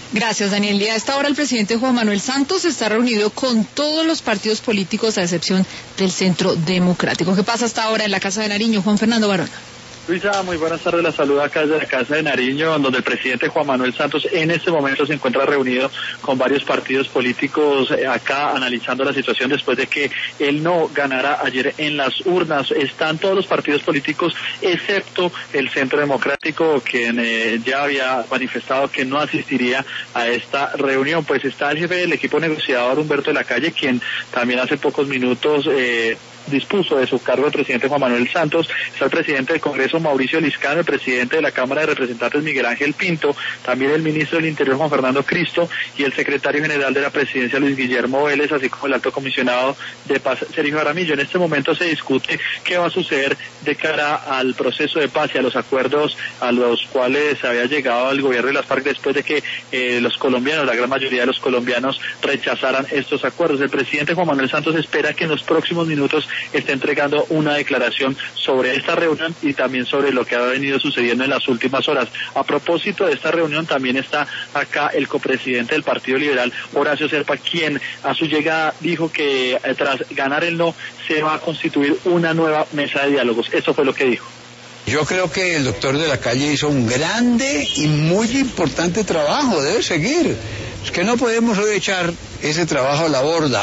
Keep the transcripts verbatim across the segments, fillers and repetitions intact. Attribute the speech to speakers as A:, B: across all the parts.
A: Gracias, Daniel. Y a esta hora el presidente Juan Manuel Santos está reunido con todos los partidos políticos, a excepción del Centro Democrático. ¿Qué pasa hasta ahora en la Casa de Nariño? Juan Fernando Barona.
B: Luisa, muy buenas tardes, la saluda acá desde la Casa de Nariño, donde el presidente Juan Manuel Santos en este momento se encuentra reunido con varios partidos políticos acá analizando la situación después de que él no ganara ayer en las urnas. Están todos los partidos políticos excepto el Centro Democrático, quien eh, ya había manifestado que no asistiría a esta reunión. Pues está el jefe del equipo negociador, Humberto de la Calle, quien también hace pocos minutos eh, dispuso de su cargo el presidente Juan Manuel Santos. Está el presidente del Congreso, Mauricio Liscano, el presidente de la Cámara de Representantes, Miguel Ángel Pinto, también el ministro del Interior, Juan Fernando Cristo, y el secretario general de la Presidencia, Luis Guillermo Vélez, así como el alto comisionado de paz, Sergio Aramillo. En este momento se discute qué va a suceder de cara al proceso de paz y a los acuerdos a los cuales se había llegado el gobierno de las FARC después de que eh, los colombianos, la gran mayoría de los colombianos, rechazaran estos acuerdos. El presidente Juan Manuel Santos espera que en los próximos minutos está entregando una declaración sobre esta reunión y también sobre lo que ha venido sucediendo en las últimas horas. A propósito de esta reunión, también está acá el copresidente del Partido Liberal, Horacio Serpa, quien a su llegada dijo que eh, tras ganar el no, se va a constituir una nueva mesa de diálogos. Eso fue lo que dijo.
C: Yo creo que el doctor de la Calle hizo un grande y muy importante trabajo, debe seguir. Es que no podemos hoy echar ese trabajo a la borda.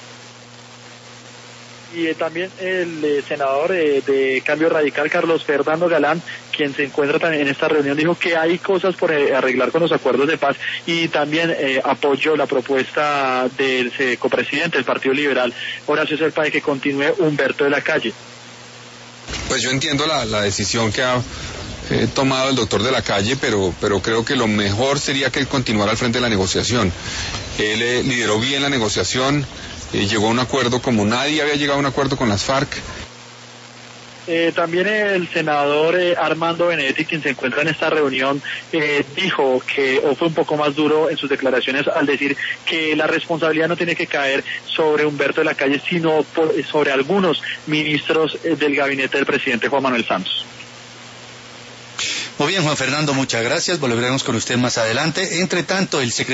B: Y eh, también el eh, senador eh, de Cambio Radical, Carlos Fernando Galán, quien se encuentra también en esta reunión, dijo que hay cosas por eh, arreglar con los acuerdos de paz y también eh, apoyó la propuesta del eh, copresidente del Partido Liberal, Horacio Serpa, de que continúe Humberto de la Calle.
D: Pues yo entiendo la, la decisión que ha eh, tomado el doctor de la Calle, pero, pero creo que lo mejor sería que él continuara al frente de la negociación. Él eh, lideró bien la negociación. Eh, llegó a un acuerdo como nadie había llegado a un acuerdo con las FARC.
B: Eh, también el senador eh, Armando Benedetti, quien se encuentra en esta reunión, eh, dijo que, o fue un poco más duro en sus declaraciones al decir que la responsabilidad no tiene que caer sobre Humberto de la Calle, sino por, sobre algunos ministros eh, del gabinete del presidente Juan Manuel Santos.
E: Muy bien, Juan Fernando, muchas gracias. Volveremos con usted más adelante. Entre tanto, el secretario